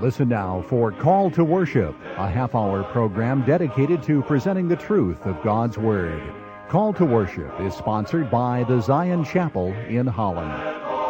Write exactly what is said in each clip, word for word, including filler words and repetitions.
Listen now for Call to Worship, a half-hour program dedicated to presenting the truth of God's Word. Call to Worship is sponsored by the Zion Chapel in Holland.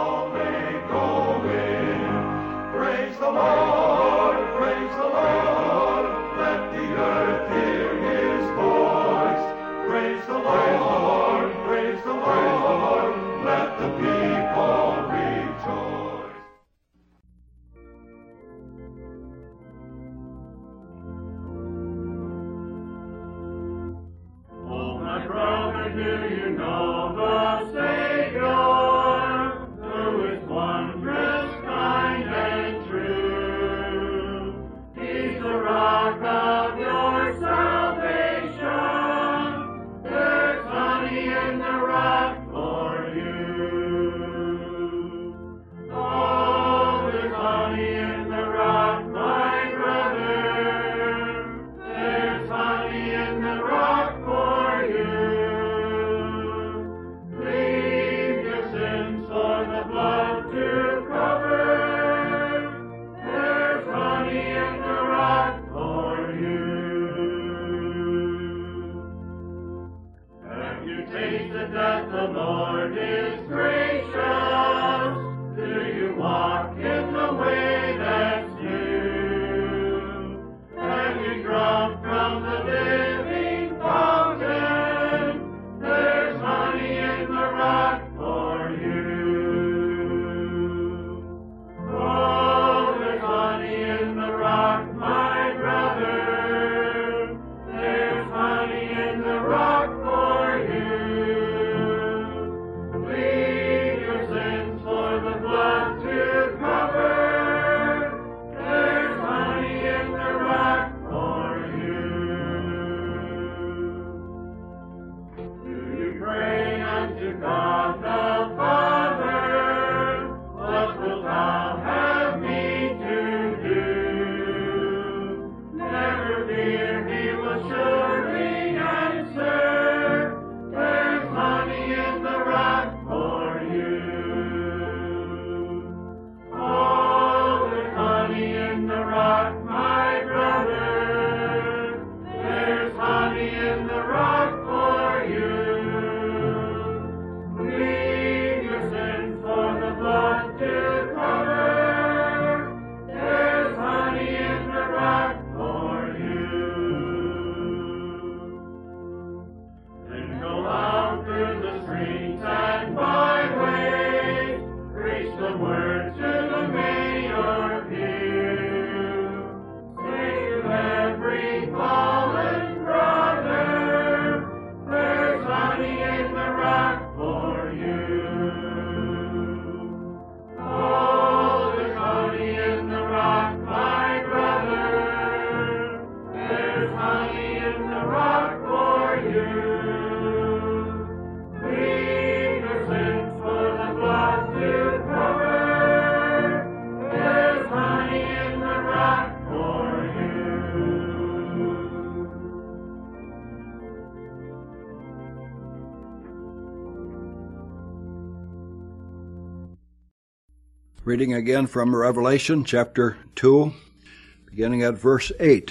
Reading again from Revelation chapter two, beginning at verse eight.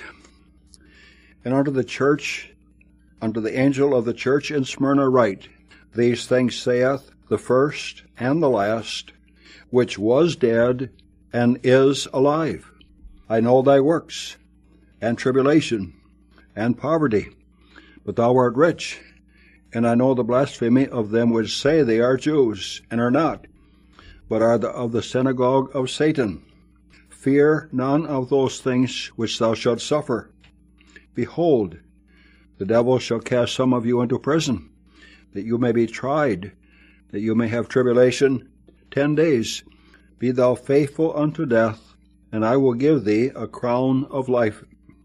And unto the church, unto the angel of the church in Smyrna write, These things saith the first and the last, which was dead and is alive. I know thy works, and tribulation, and poverty, but thou art rich. And I know the blasphemy of them which say they are Jews, and are not, but are the, of the synagogue of Satan. Fear none of those things which thou shalt suffer. Behold, the devil shall cast some of you into prison, that you may be tried, that you may have tribulation ten days. Be thou faithful unto death, and I will give thee a crown of life.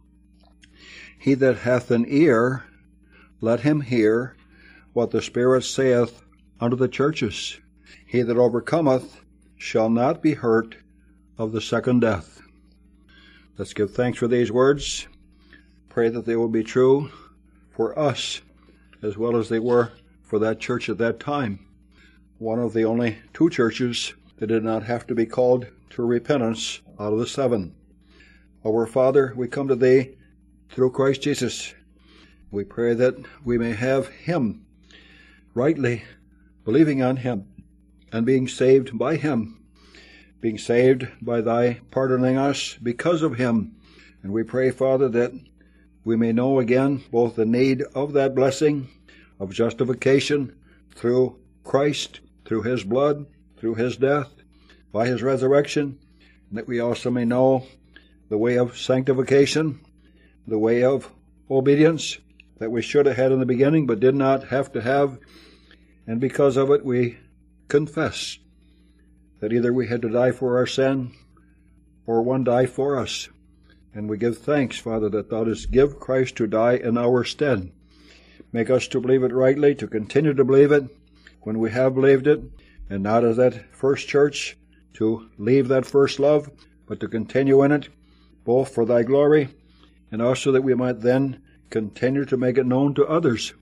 He that hath an ear, let him hear what the Spirit saith unto the churches. He that overcometh shall not be hurt of the second death. Let's give thanks for these words. Pray that they will be true for us as well as they were for that church at that time. One of the only two churches that did not have to be called to repentance out of the seven. Our Father, we come to Thee through Christ Jesus. We pray that we may have Him rightly, believing on Him, and being saved by Him, being saved by Thy pardoning us because of Him. And we pray, Father, that we may know again both the need of that blessing of justification through Christ, through His blood, through His death, by His resurrection, and that we also may know the way of sanctification, the way of obedience that we should have had in the beginning but did not have to have, and because of it we confess that either we had to die for our sin or one die for us. And we give thanks, Father, that Thou didst give Christ to die in our stead. Make us to believe it rightly, to continue to believe it when we have believed it, and not as that first church to leave that first love, but to continue in it, both for Thy glory, and also that we might then continue to make it known to others.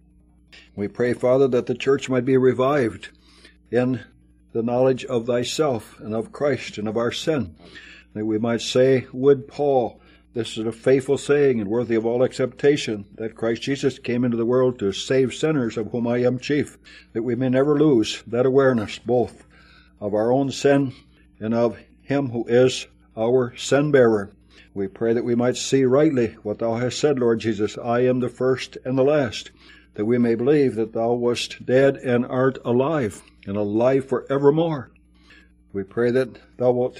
We pray, Father, that the church might be revived in the knowledge of Thyself and of Christ and of our sin, that we might say, would Paul, this is a faithful saying and worthy of all acceptation, that Christ Jesus came into the world to save sinners, of whom I am chief, that we may never lose that awareness both of our own sin and of Him who is our sin-bearer. We pray that we might see rightly what Thou hast said, Lord Jesus, I am the first and the last, that we may believe that Thou wast dead and art alive, and alive for evermore. We pray that Thou wilt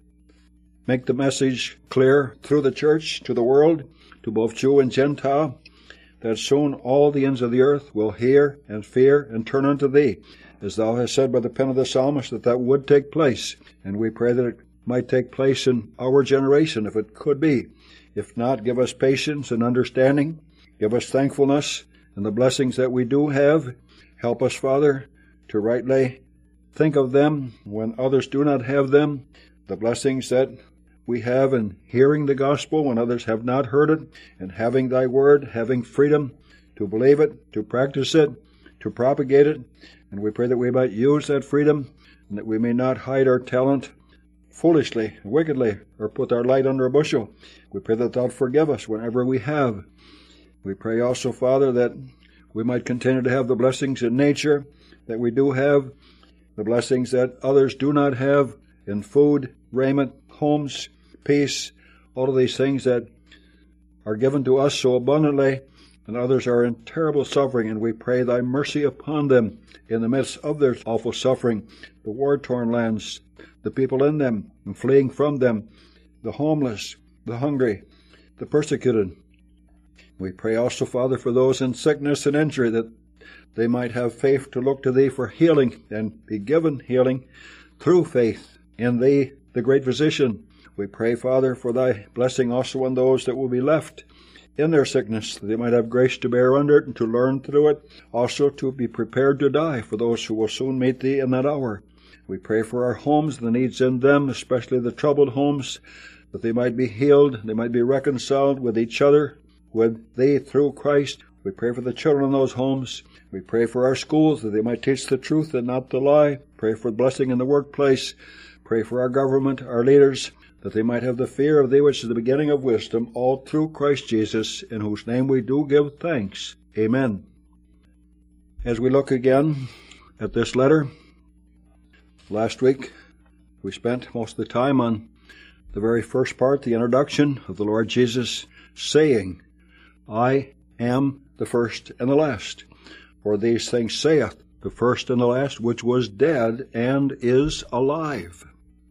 make the message clear through the church to the world, to both Jew and Gentile, that soon all the ends of the earth will hear and fear and turn unto Thee, as Thou hast said by the pen of the psalmist that that would take place. And we pray that it might take place in our generation, if it could be. If not, give us patience and understanding. Give us thankfulness and the blessings that we do have. Help us, Father, to rightly think of them when others do not have them, the blessings that we have in hearing the gospel when others have not heard it, and having Thy word, having freedom to believe it, to practice it, to propagate it. And we pray that we might use that freedom, and that we may not hide our talent foolishly, wickedly, or put our light under a bushel. We pray that Thou forgive us whenever we have. We pray also, Father, that we might continue to have the blessings in nature that we do have, the blessings that others do not have in food, raiment, homes, peace, all of these things that are given to us so abundantly, and others are in terrible suffering, and we pray Thy mercy upon them in the midst of their awful suffering, the war-torn lands, the people in them and fleeing from them, the homeless, the hungry, the persecuted. We pray also, Father, for those in sickness and injury, that they might have faith to look to Thee for healing and be given healing through faith in Thee, the great physician. We pray, Father, for Thy blessing also on those that will be left in their sickness, that they might have grace to bear under it and to learn through it, also to be prepared to die for those who will soon meet Thee in that hour. We pray for our homes, the needs in them, especially the troubled homes, that they might be healed, they might be reconciled with each other, with Thee through Christ. We pray for the children in those homes. We pray for our schools, that they might teach the truth and not the lie. Pray for blessing in the workplace. Pray for our government, our leaders, that they might have the fear of Thee, which is the beginning of wisdom, all through Christ Jesus, in whose name we do give thanks. Amen. As we look again at this letter, last week we spent most of the time on the very first part, the introduction of the Lord Jesus saying, I am the first and the last. For these things saith the first and the last, which was dead and is alive.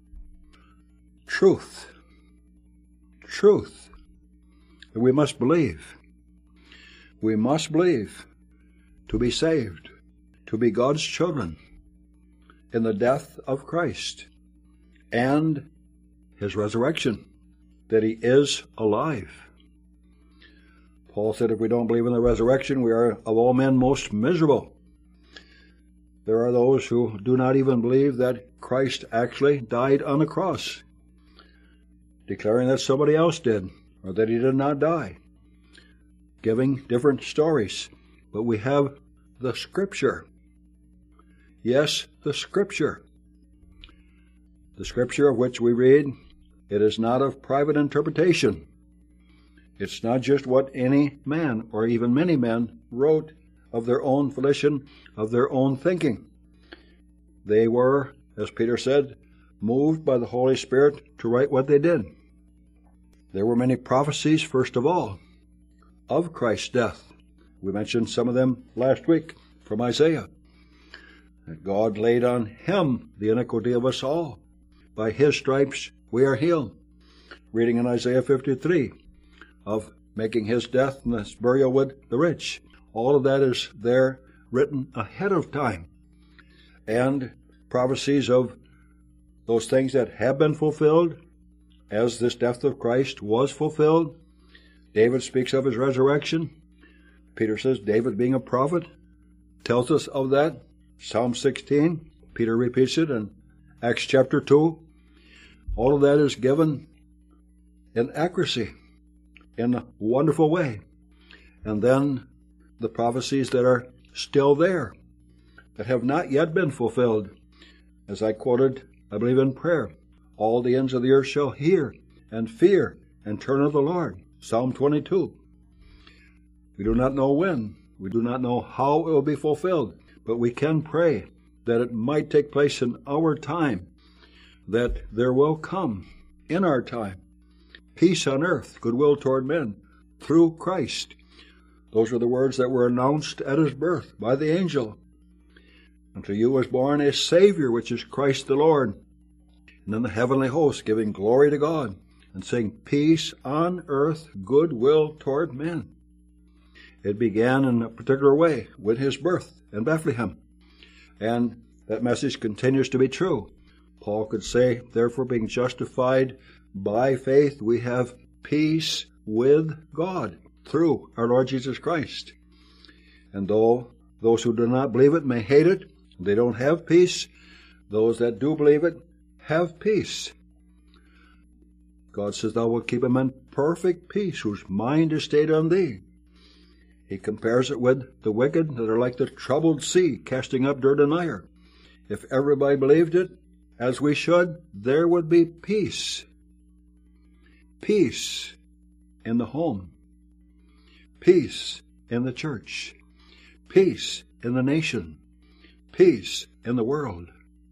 Truth. Truth. That we must believe. We must believe to be saved, to be God's children, in the death of Christ and His resurrection, that He is alive. Paul said if we don't believe in the resurrection, we are of all men most miserable. There are those who do not even believe that Christ actually died on the cross, declaring that somebody else did, or that He did not die, giving different stories. But we have the Scripture. Yes, the Scripture. The Scripture of which we read It is not of private interpretation. It's not just what any man, or even many men, wrote of their own volition, of their own thinking. They were, as Peter said, moved by the Holy Spirit to write what they did. There were many prophecies, first of all, of Christ's death. We mentioned some of them last week from Isaiah. That God laid on him the iniquity of us all. By his stripes we are healed. Reading in Isaiah fifty-three of making his death and his burial with the rich. All of that is there written ahead of time. And prophecies of those things that have been fulfilled, as this death of Christ was fulfilled. David speaks of his resurrection. Peter says David, being a prophet, tells us of that. Psalm sixteen, Peter repeats it in Acts chapter two. All of that is given in accuracy, in a wonderful way. And then the prophecies that are still there, that have not yet been fulfilled. As I quoted, I believe in prayer, all the ends of the earth shall hear and fear and turn to the Lord. Psalm twenty-two. We do not know when, we do not know how it will be fulfilled, but we can pray that it might take place in our time, that there will come in our time peace on earth, goodwill toward men, through Christ. Those are the words that were announced at his birth by the angel. Unto you was born a Savior, which is Christ the Lord. And then the heavenly host giving glory to God and saying, peace on earth, goodwill toward men. It began in a particular way with his birth in Bethlehem. And that message continues to be true. Paul could say, therefore, being justified by faith, we have peace with God through our Lord Jesus Christ. And though those who do not believe it may hate it, they don't have peace, those that do believe it have peace. God says, thou wilt keep him in perfect peace, whose mind is stayed on thee. He compares it with the wicked that are like the troubled sea, casting up dirt and ire. If everybody believed it, as we should, there would be peace. Peace in the home. Peace in the church. Peace in the nation. Peace in the world.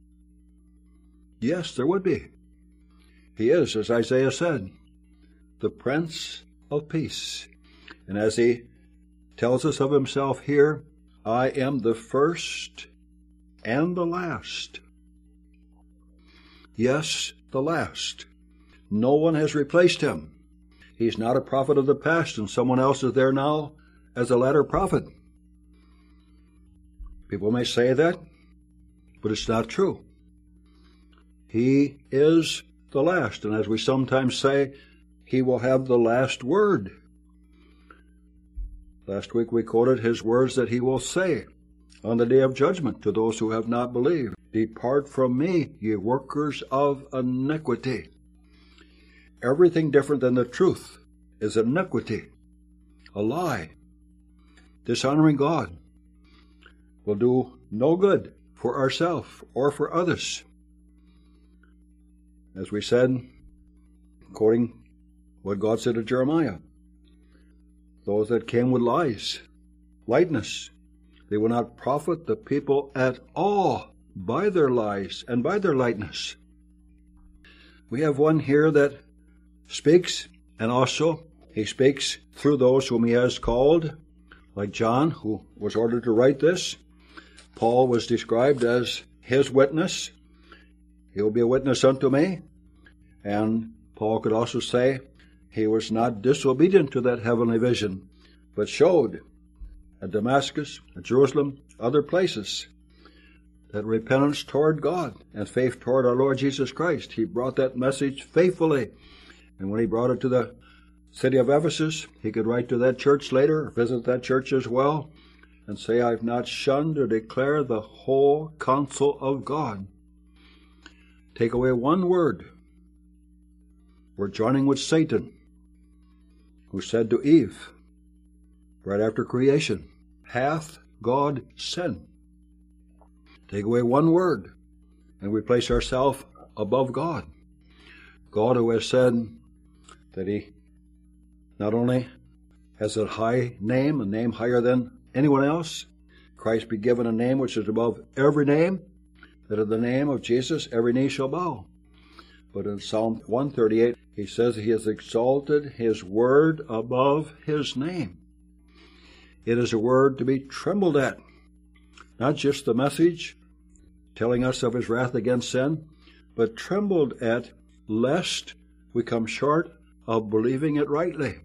Yes, there would be. He is, as Isaiah said, the Prince of Peace. And as he tells us of himself here, I am the first and the last. Yes, the last. No one has replaced him. He's not a prophet of the past, and someone else is there now as a latter prophet. People may say that, but it's not true. He is the last, and as we sometimes say, he will have the last word. Last week we quoted his words that he will say on the day of judgment to those who have not believed. Depart from me, ye workers of iniquity. Everything different than the truth is iniquity, a lie. Dishonoring God will do no good for ourselves or for others. As we said, quoting what God said to Jeremiah, those that came with lies, lightness, they will not profit the people at all by their lies and by their lightness. We have one here that speaks, and also he speaks through those whom he has called, like John, who was ordered to write this. Paul was described as his witness. He will be a witness unto me. And Paul could also say he was not disobedient to that heavenly vision, but showed at Damascus, at Jerusalem, other places, that repentance toward God and faith toward our Lord Jesus Christ. He brought that message faithfully. And when he brought it to the city of Ephesus, he could write to that church later, visit that church as well, and say, I've not shunned to declare the whole counsel of God. Take away one word. We're joining with Satan, who said to Eve, right after creation, hath God said? Take away one word, and we place ourselves above God. God who has said that he not only has a high name, a name higher than anyone else, Christ be given a name which is above every name, that at the name of Jesus every knee shall bow. But in Psalm one thirty-eight, he says he has exalted his word above his name. It is a word to be trembled at. Not just the message telling us of his wrath against sin, but trembled at lest we come short of believing it rightly.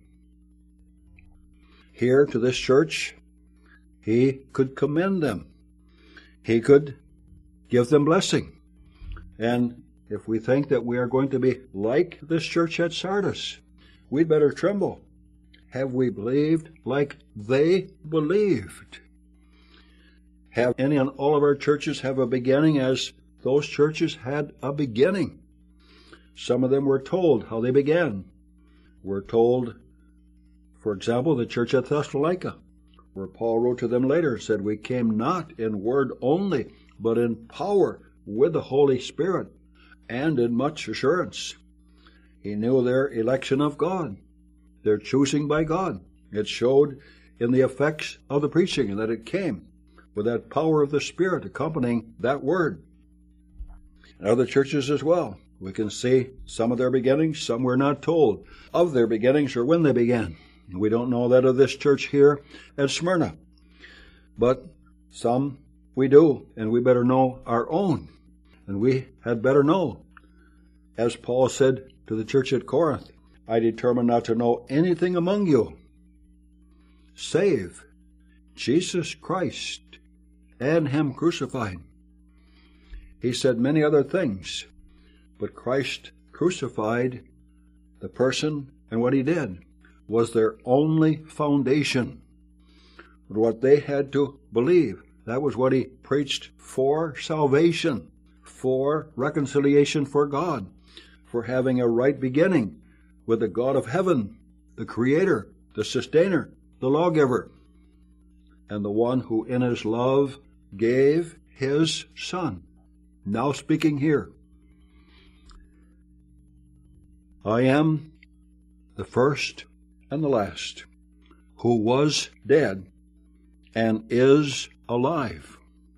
Here to this church, he could commend them. He could give them blessing. And if we think that we are going to be like this church at Sardis, we'd better tremble. Have we believed like they believed? Have any and all of our churches have a beginning as those churches had a beginning? Some of them were told how they began. We're told, for example, the church at Thessalonica, where Paul wrote to them later, said, "We came not in word only, but in power, with the Holy Spirit, and in much assurance." He knew their election of God, their choosing by God. It showed in the effects of the preaching, and that it came with that power of the Spirit accompanying that word. In other churches as well, we can see some of their beginnings, some we're not told of their beginnings or when they began. We don't know that of this church here at Smyrna, but some we do, and we better know our own. And we had better know, as Paul said to the church at Corinth, "I determined not to know anything among you, save Jesus Christ and him crucified." He said many other things, but Christ crucified, the person and what he did, was their only foundation. What they had to believe, that was what he preached for salvation, for reconciliation for God, for having a right beginning with the God of heaven, the Creator, the Sustainer, the Lawgiver, and the one who in his love gave his Son. Now speaking here, "I am the first and the last, who was dead and is alive."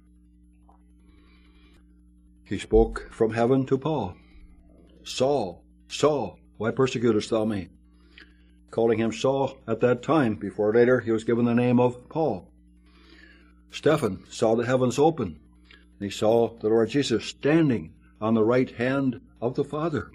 He spoke from heaven to Paul. "Saul, Saul, why persecutest thou me?" Calling him Saul at that time, before later he was given the name of Paul. Stephen saw the heavens open, and he saw the Lord Jesus standing on the right hand of the Father.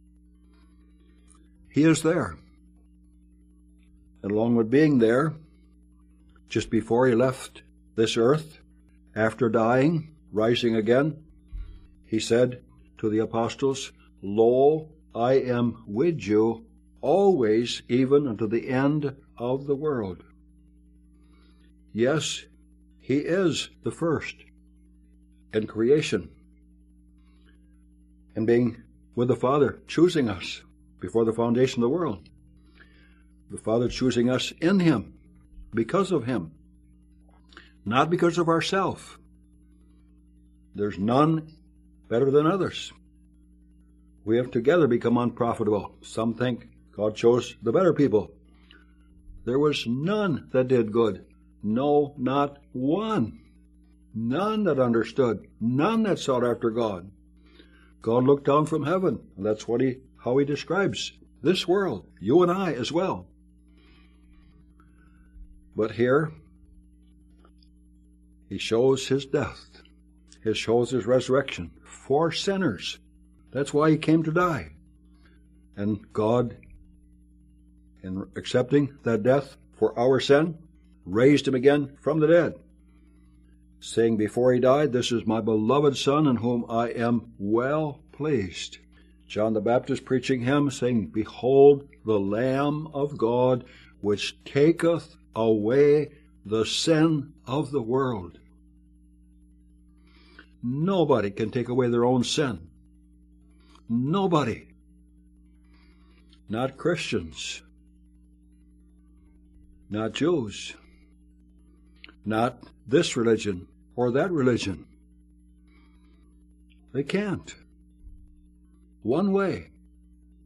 He is there. And along with being there, just before he left this earth, after dying, rising again, he said to the apostles, "Lo, I am with you always, even unto the end of the world." Yes, he is the first in creation, and being with the Father, choosing us before the foundation of the world. The Father choosing us in him, because of him, not because of ourselves. There's none better than others. We have together become unprofitable. Some think God chose the better people. There was none that did good. No, not one. None that understood. None that sought after God. God looked down from heaven. And that's what he, how he describes this world. You and I as well. But here, he shows his death. He shows his resurrection for sinners. That's why he came to die. And God, in accepting that death for our sin, raised him again from the dead, saying before he died, "This is my beloved Son, in whom I am well pleased." John the Baptist preaching him, saying, "Behold the Lamb of God, which taketh away the sin of the world." Nobody can take away their own sin. Nobody. Not Christians. Not Jews. Not this religion or that religion. They can't. One way.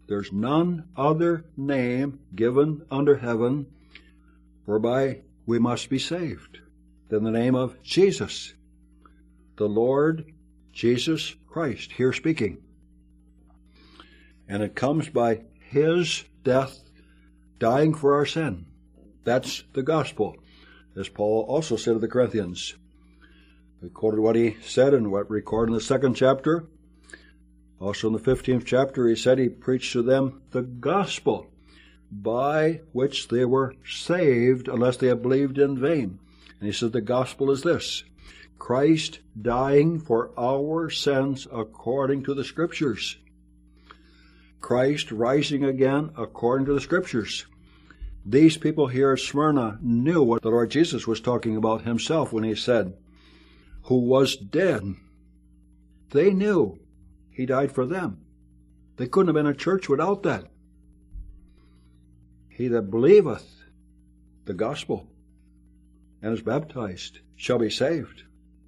There's none other name given under heaven whereby we must be saved than the name of Jesus, the Lord Jesus Christ, here speaking. And it comes by His death, dying for our sin. That's the gospel, as Paul also said to the Corinthians. We quoted what he said and what recorded in the second chapter. Also in the fifteenth chapter, he said he preached to them the gospel, by which they were saved unless they had believed in vain. And he said the gospel is this: Christ dying for our sins according to the Scriptures. Christ rising again according to the Scriptures. These people here at Smyrna knew what the Lord Jesus was talking about himself when he said, who was dead. They knew he died for them. They couldn't have been a church without that. He that believeth the gospel and is baptized shall be saved.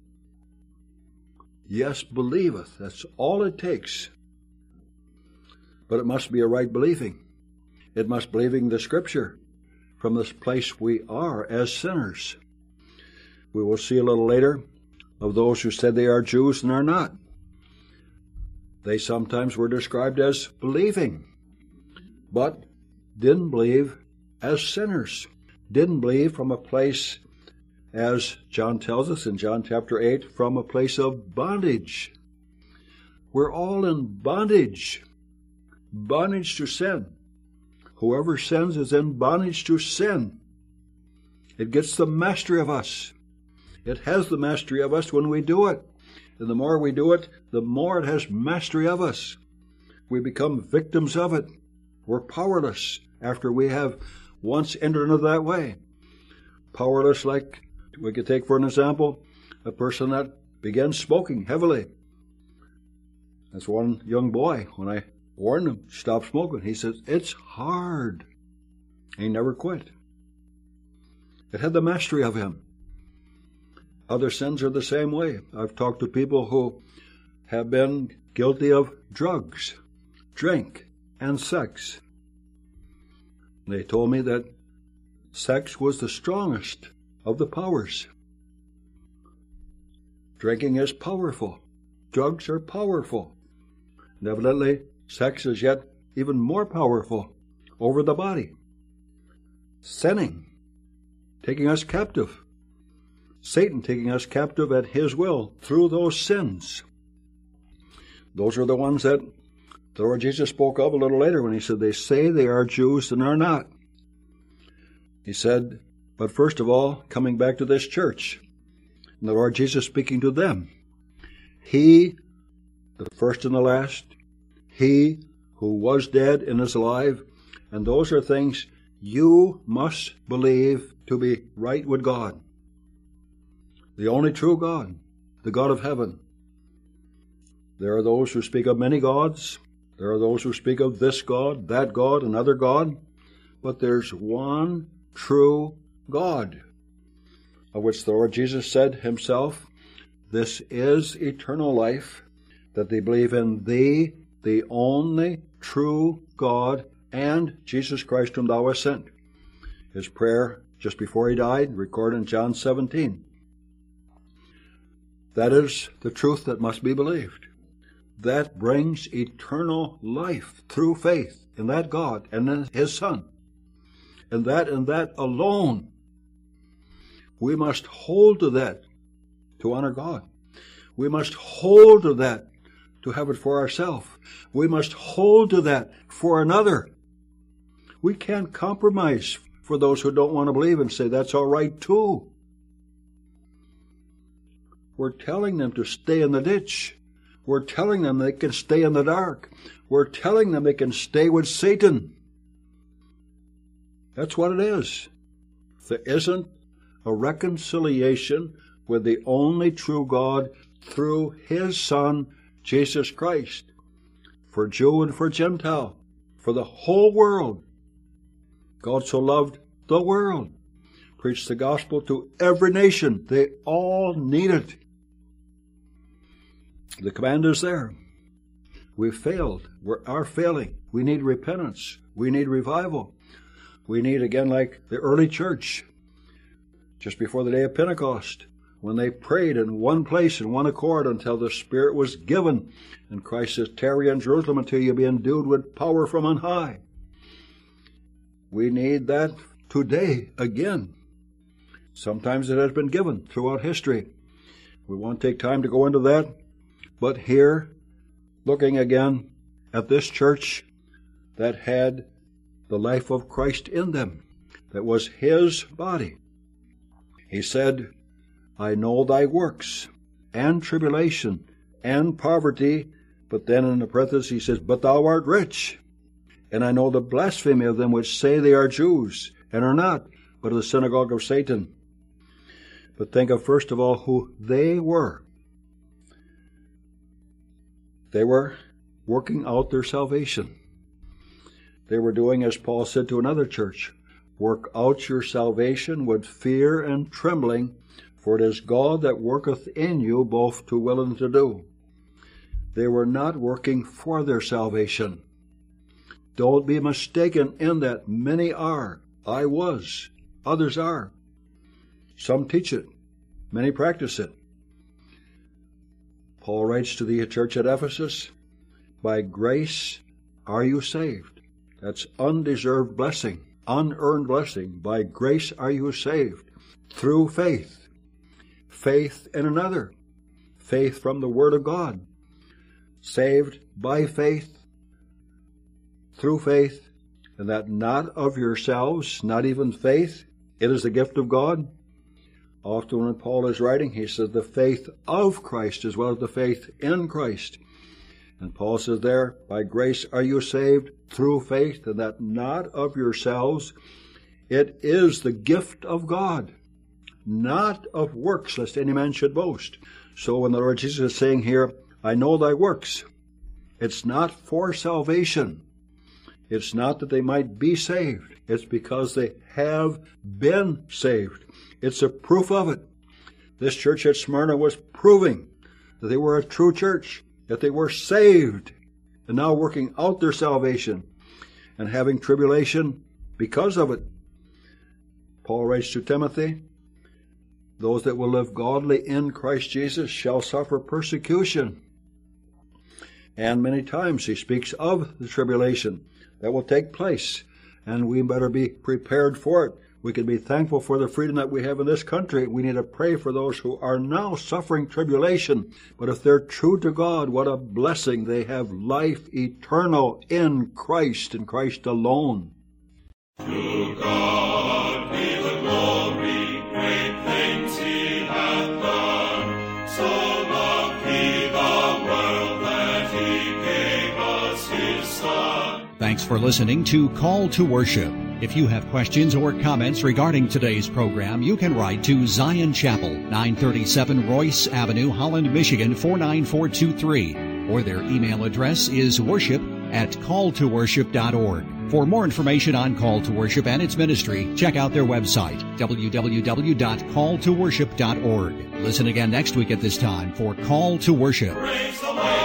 Yes, believeth. That's all it takes. But it must be a right believing. It must believing the Scripture from this place we are as sinners. We will see a little later of those who said they are Jews and are not. They sometimes were described as believing, but didn't believe as sinners. Didn't believe from a place, as John tells us in John chapter eight, from a place of bondage. We're all in bondage. Bondage to sin. Whoever sins is in bondage to sin. It gets the mastery of us. It has the mastery of us when we do it. And the more we do it, the more it has mastery of us. We become victims of it. We're powerless after we have once entered into that way. Powerless, like we could take for an example, a person that began smoking heavily. That's one young boy. When I warned him, stop smoking, he says, it's hard. He never quit. It had the mastery of him. Other sins are the same way. I've talked to people who have been guilty of drugs, drink, and sex. They told me that sex was the strongest of the powers. Drinking is powerful. Drugs are powerful. And evidently, sex is yet even more powerful over the body. Sinning, taking us captive. Satan taking us captive at his will through those sins. Those are the ones that the Lord Jesus spoke of a little later when he said, they say they are Jews and are not. He said, but first of all, coming back to this church, and the Lord Jesus speaking to them, He, the first and the last, He who was dead and is alive, and those are things you must believe to be right with God. The only true God, the God of heaven. There are those who speak of many gods. There are those who speak of this God, that God, another God. But there's one true God, of which the Lord Jesus said himself, this is eternal life, that they believe in thee, the only true God, and Jesus Christ whom thou hast sent. His prayer just before he died, recorded in John seventeen. That is the truth that must be believed. That brings eternal life through faith in that God and in His Son. And that and that alone. We must hold to that to honor God. We must hold to that to have it for ourselves. We must hold to that for another. We can't compromise for those who don't want to believe and say that's all right too. We're telling them to stay in the ditch. We're telling them they can stay in the dark. We're telling them they can stay with Satan. That's what it is. There isn't a reconciliation with the only true God through His Son, Jesus Christ, for Jew and for Gentile, for the whole world. God so loved the world. Preached the gospel to every nation. They all need it. The command is there. We've failed. We are failing. We need repentance. We need revival. We need, again, like the early church, just before the day of Pentecost, when they prayed in one place, in one accord, until the Spirit was given. And Christ says, tarry in Jerusalem until you be endued with power from on high. We need that today again. Sometimes it has been given throughout history. We won't take time to go into that. But here, looking again at this church that had the life of Christ in them, that was His body. He said, I know thy works, and tribulation, and poverty, but then in the parenthesis he says, but thou art rich. And I know the blasphemy of them which say they are Jews, and are not, but of the synagogue of Satan. But think of first of all who they were. They were working out their salvation. They were doing, as Paul said to another church, work out your salvation with fear and trembling, for it is God that worketh in you both to will and to do. They were not working for their salvation. Don't be mistaken in that. Many are. I was. Others are. Some teach it. Many practice it. Paul writes to the church at Ephesus, by grace are you saved. That's undeserved blessing, unearned blessing. By grace are you saved, through faith. Faith in another. Faith from the Word of God. Saved by faith, through faith, and that not of yourselves, not even faith. It is the gift of God. Often when Paul is writing, he says the faith of Christ as well as the faith in Christ. And Paul says there, by grace are you saved through faith, and that not of yourselves. It is the gift of God, not of works, lest any man should boast. So when the Lord Jesus is saying here, I know thy works, it's not for salvation. It's not that they might be saved. It's because they have been saved. It's a proof of it. This church at Smyrna was proving that they were a true church, that they were saved, and now working out their salvation and having tribulation because of it. Paul writes to Timothy, those that will live godly in Christ Jesus shall suffer persecution. And many times he speaks of the tribulation that will take place, and we better be prepared for it. We can be thankful for the freedom that we have in this country. We need to pray for those who are now suffering tribulation. But if they're true to God, what a blessing. They have life eternal in Christ, and Christ alone. To God be the glory, great things He hath done. So loved He the world that He gave us His Son. Thanks for listening to Call to Worship. If you have questions or comments regarding today's program, you can write to Zion Chapel, nine thirty-seven Royce Avenue, Holland, Michigan, four nine four two three, or their email address is worship at call to worship dot org. For more information on Call to Worship and its ministry, check out their website, w w w dot call to worship dot org. Listen again next week at this time for Call to Worship. Praise the Lord.